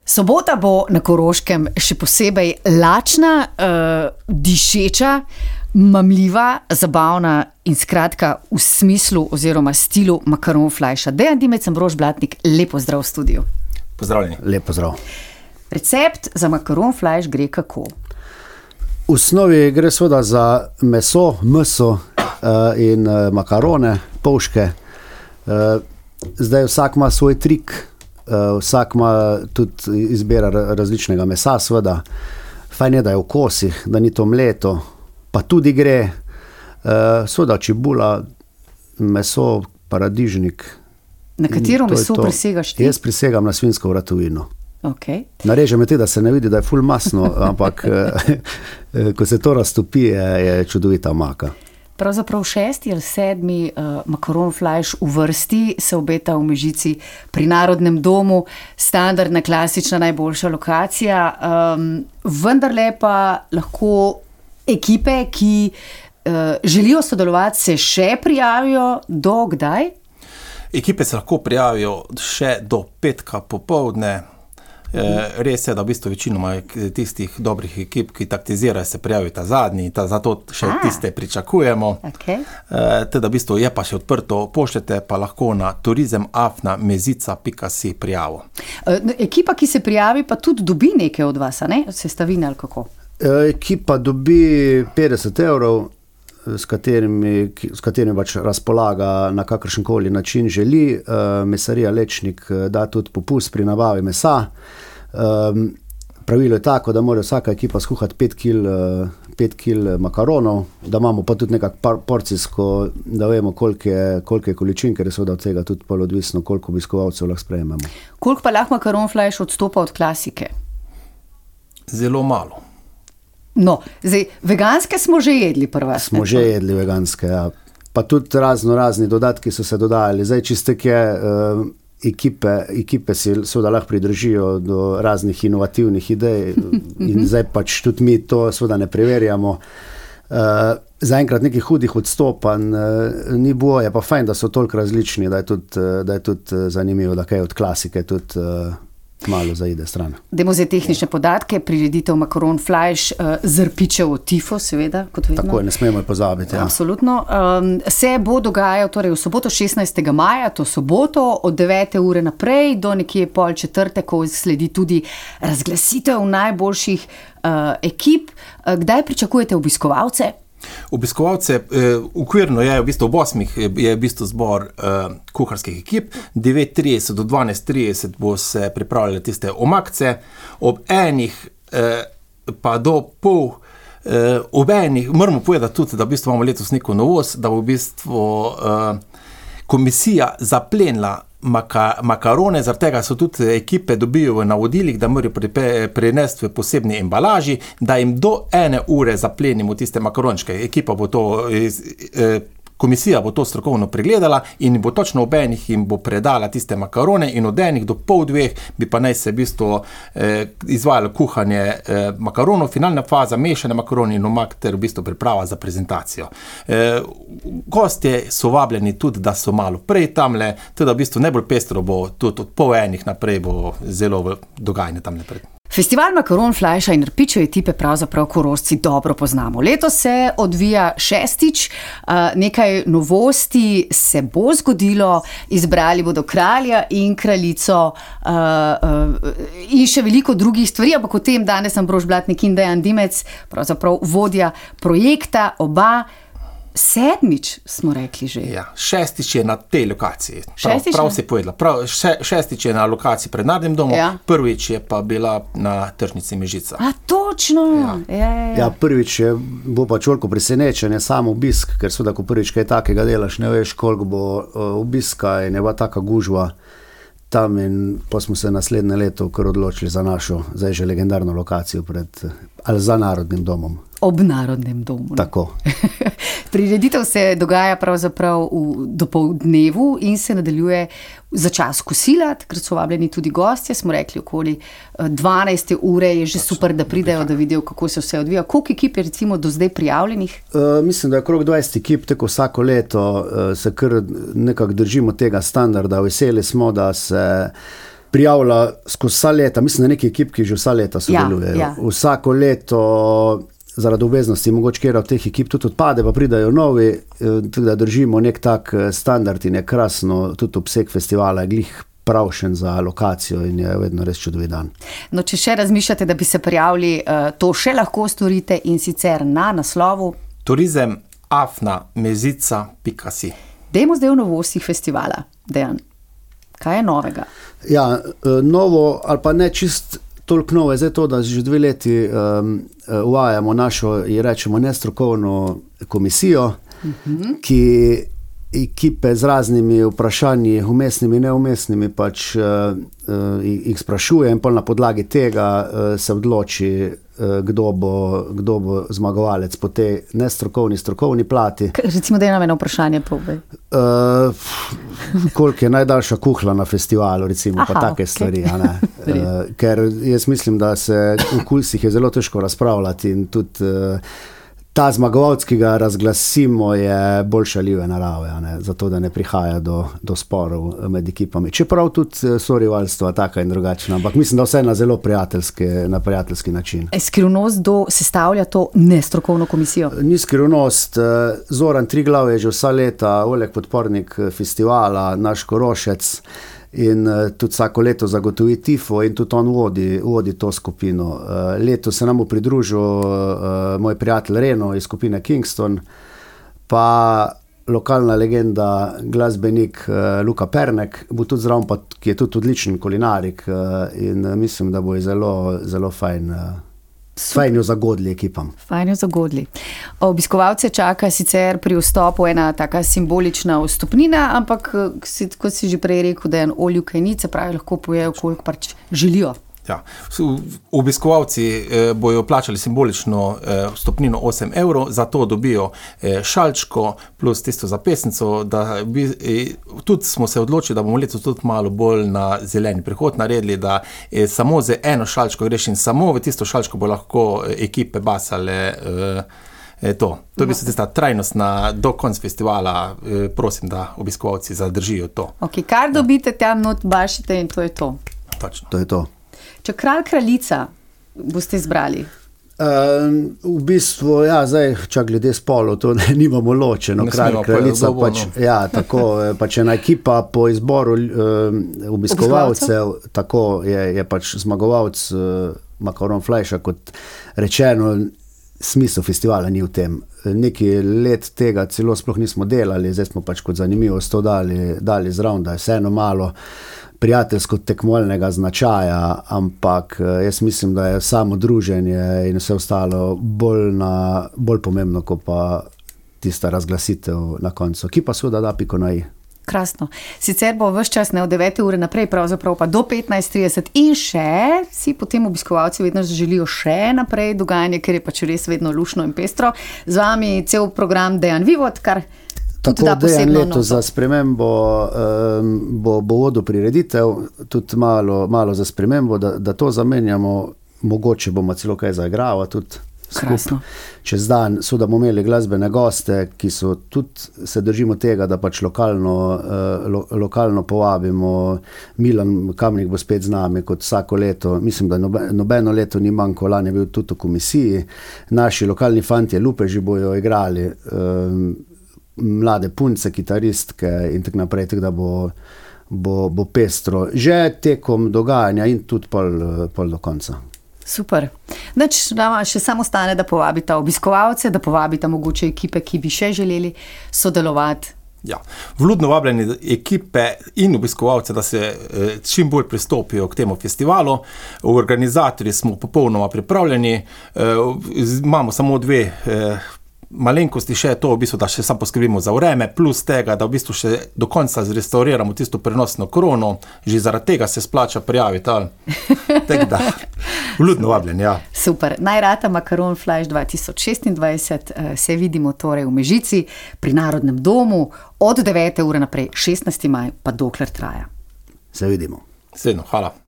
Sobota bo na Koroškem še posebej lačna, dišeča, mamljiva, zabavna in skratka v smislu oziroma stilu makaronflajša. Dejan Dimec, Ambrož Blatnik, lep pozdrav v studiu. Pozdravljeni. Lep pozdrav. Recept za makaronflajš gre kako? V osnovi gre seveda za meso in makarone, polške. Zdaj vsak ima svoj trik, vsak ima tudi izbira različnega mesa, seveda. Fajn je, da je v kosih, da ni to mleto, pa tudi gre. Seveda čebula, meso, paradižnik. Na katero meso prisegaš ti? Jaz prisegam na svinjsko vratovino. Okay. Narežem je te, da se ne vidi, da je ful masno, ampak ko se to raztopi, je čudovita omaka. Pravzaprav 6. ali 7. makaronflajš v vrsti se obeta v Mežici pri Narodnem domu, standardna, klasična, najboljša lokacija. Vendarle pa lahko ekipe, ki želijo sodelovati, se še prijavijo do kdaj? Ekipe se lahko prijavijo še do petka popoldne. Res je, da v bistvu večinoma tistih dobrih ekip, ki taktizirajo, se prijavijo ta zadnji, zato še tiste pričakujemo. Okay. Teda v bistvu je pa še odprto, pošljete pa lahko na turizem@mezica.si prijavo. Ekipa, ki se prijavi, pa tudi dobi nekaj od vas, ne? Sestavine ali kako? Ekipa dobi 50 €, s katerimi pač razpolaga na kakršenkoli način želi. Mesarija Lečnik da tudi popust pri nabavi mesa. Pravilo je tako, da mora vsaka ekipa skuhati 5 kil makaronov, da imamo pa tudi nekako porcijsko, da vemo, koliko je količin, ker je seveda od tega tudi pol odvisno, koliko obiskovalcev lahko sprejmemo. Koliko pa lahko makaronflajš odstopa od klasike? Zelo malo. No, zdaj, veganske smo že jedli prva. Smo že jedli veganske, ja. Pa tudi razni dodatki so se dodajali. Zdaj, čistek je, ekipe si seveda lahko pridržijo do raznih inovativnih idej in zdaj pač tudi mi to seveda ne preverjamo. Zaenkrat nekih hudih odstopanj ni bilo, je pa fajn, da so toliko različni, da je tudi zanimivo, da kaj od klasike tudi malo zaide stran. Dajmo zdaj tehnične podatke, prireditev makaronflajš z rpičevo tifo, seveda, kot vedno. Tako je, ne smemo pozabiti. Ja. Absolutno. Se bo dogajal torej v soboto 16. maja, to soboto, od 9. ure naprej do nekje pol 4., ko sledi tudi razglasitev najboljših ekip. Kdaj pričakujete obiskovalce? Obiskovalce, ukvirno je v bistvu ob 8. je v bistvu zbor kuharskih ekip, 9:30 do 12:30 bo se pripravljali tiste omakce, ob 1. pa do pol, ob 1. moramo povedati tudi, da v bistvu imamo letos neko novost, da bo v bistvu komisija zaplenila makarone, zaradi tega so tudi ekipe dobijo v navodilih, da morajo prinesti v posebni embalaži, da jim do 1 ure zaplenimo tiste makarončke. Ekipa bo to, komisija bo to strokovno pregledala in bo točno ob 1. jim bo predala tiste makarone in od 1. do pol 2. bi pa naj se v bistvu izvajalo kuhanje makaronov, finalna faza, mešane makaroni in omak ter v bistvu priprava za prezentacijo. Gostje so vabljeni tudi, da so malo prej tamle, teda v bistvu najbolj pestro bo tudi od pol 1. naprej bo zelo dogajanje tam naprej. Festival makaronflajša in rpičeve tipe pravzaprav Korošci dobro poznamo. Letos se odvija 6. Nekaj novosti se bo zgodilo, izbrali bodo kralja in kraljico in še veliko drugih stvari, ampak o tem danes Ambrož Blatnik in Dejan Dimec, pravzaprav vodja projekta, oba. 7. smo rekli že. Ja, 6. je na tej lokaciji. Prav si povedala. 6. je na lokaciji pred Narodnim domom, ja. 1. je pa bila na tržnici Mežica. A, točno! Ja, prvič bo pa čolko presenečenje, sam obisk, ker seveda, ko prvič kaj takega delaš, ne veš, koliko bo obiska in je bila taka gužva tam in pa smo se naslednje leto kar odločili za našo, zdaj že legendarno lokacijo ali za Narodnim domom. Ob Narodnem domu. Tako. Prireditev se dogaja pravzaprav v dopoldnevu in se nadaljuje za čas kosila, takrat so vabljeni tudi gostje, smo rekli okoli 12. ure, je že super, da pridejo, da vidijo, kako se vse odvija. Koliko ekip je recimo do zdaj prijavljenih? Mislim, da je okrog 20 ekip, tako vsako leto se kar nekako držimo tega standarda. Veseli smo, prijavlja skozi vsa leta, mislim, da nekaj ekip, ki že vsa leta sodelujejo. Ja. Vsako leto zaradi obveznosti mogoče kjer od teh ekip tudi odpade, pa pridajo novi, tako da držimo nek tak standard in je krasno, tudi obseg festivala je glih pravšen za lokacijo in je vedno res čudovit dan. No, če še razmišljate, da bi se prijavili, to še lahko storite in sicer na naslovu turizem@mezica.si. Dajmo zdaj v novostih festivala, Dejan. Kaj je novega? Ja, novo ali pa ne čist toliko novo je zdaj to, da že 2 leti uvajamo našo, rečemo, nestrokovno komisijo, ki ekipe z raznimi vprašanji, umestnimi, neumestnimi, pač jih sprašuje in pol na podlagi tega se odloči, kdo bo zmagovalec po tej nestrokovni, strokovni plati. Recimo, da je nam eno vprašanje povej. Koliko je najdaljša kuhla na festivalu, recimo, pa take stvari. A ne? Ker jaz mislim, da se v kulsih je zelo težko razpravljati in tudi ta zmagovalec, ki ga razglasimo, je bolj šaljive narave, zato da ne prihaja do sporov med ekipami. Čeprav tudi so rivalstva taka in drugačna, ampak mislim, da vse na zelo prijateljski način. Skrivnost, kdo sestavlja to nestrokovno komisijo? Ni skrivnost. Zoran Triglav je že vsa leta velik podpornik festivala, naš Korošec, in tudi vsako leto zagotovi tifo in tudi on vodi to skupino. Leto se nam bo pridružil moj prijatelj Reno iz skupine Kingston, pa lokalna legenda, glasbenik Luka Pernek, bo tudi zraven, ki je tudi odličen kulinarik in mislim, da bo je zelo, zelo fajn jo zagodli ekipam. Fajn jo zagodli. Obiskovalce čaka sicer pri vstopu ena taka simbolična vstopnina, ampak kot si že prej rekel, da je en olju kajnice, pravi, lahko pojejo, koliko pač želijo. Ja. Obiskovalci bojo plačali simbolično vstopnino 8 €, zato dobijo šalčko plus tisto za pesnico, tudi smo se odločili, da bomo letos tudi malo bolj na zeleni prehod naredili, da samo za eno šalčko greš in samo v tisto šalčko bo lahko ekipe basale to. To je bi se tista trajnostna do konca festivala, prosim, da obiskovalci zadržijo to. Ok, kar dobite tam not, bašite in to je to. Točno. To je to. Če kralj, kraljica boste izbrali? V bistvu, ja, zdaj, čak glede spolov, to nimamo ločeno. Kralj, kraljica, tako, pač ena ekipa po izboru obiskovalcev, tako je pač zmagovalec Makaron Flajša, kot rečeno, smisel festivala ni v tem. Nekaj let tega celo sploh nismo delali, zdaj smo pač kot zanimivost to dali zraven, da je vseeno malo prijateljsko tekmovalnega značaja, ampak jaz mislim, da je samo druženje in vse ostalo bolj pomembno, kot pa tista razglasitev na koncu, ki pa seveda da piko na i. Krasno. Sicer bo ves čas od 9 ure naprej, pravzaprav pa do 15:30 in še si potem obiskovalci vedno želijo še naprej dogajanje, ker je pač res vedno lušno in pestro. Z vami cel program Dejan Vivot, kar tako Dejan leto za spremembo bo vodil prireditev, tudi malo za spremembo, da to zamenjamo, mogoče bomo celo kaj zaigrava tudi skupaj. Čez dan so, da bomo imeli glasbene goste, ki so tudi, se držimo tega, da pač lokalno povabimo. Milan Kamnik bo spet z nami kot vsako leto, mislim, da nobeno leto ni manjko, lani je bil tudi v komisiji. Naši lokalni fantje lupeži bojo igrali, mlade punce, kitaristke in tako naprej, tako da bo pestro. Že tekom dogajanja in tudi pol do konca. Super. Nič, nama še samo stane, da povabita obiskovalce, da povabita mogoče ekipe, ki bi še želeli sodelovati. Ja, vljudno vabljeni ekipe in obiskovalce, da se čim bolj pristopijo k temu festivalu. Organizatorji smo popolnoma pripravljeni, imamo samo 2 malenkosti še to, v bistvu, da še sam poskrbimo za vreme, plus tega, da v bistvu še do konca zrestauriramo tisto prenosno krono, že zaradi tega se splača prijaviti. Tako da, vljudno vabljen, ja. Super. Najrata Makaron Flajš 2026, se vidimo torej v Mežici, pri Narodnem domu, od 9 ure naprej, 16. maj, pa dokler traja. Se vidimo. Sedno, hvala.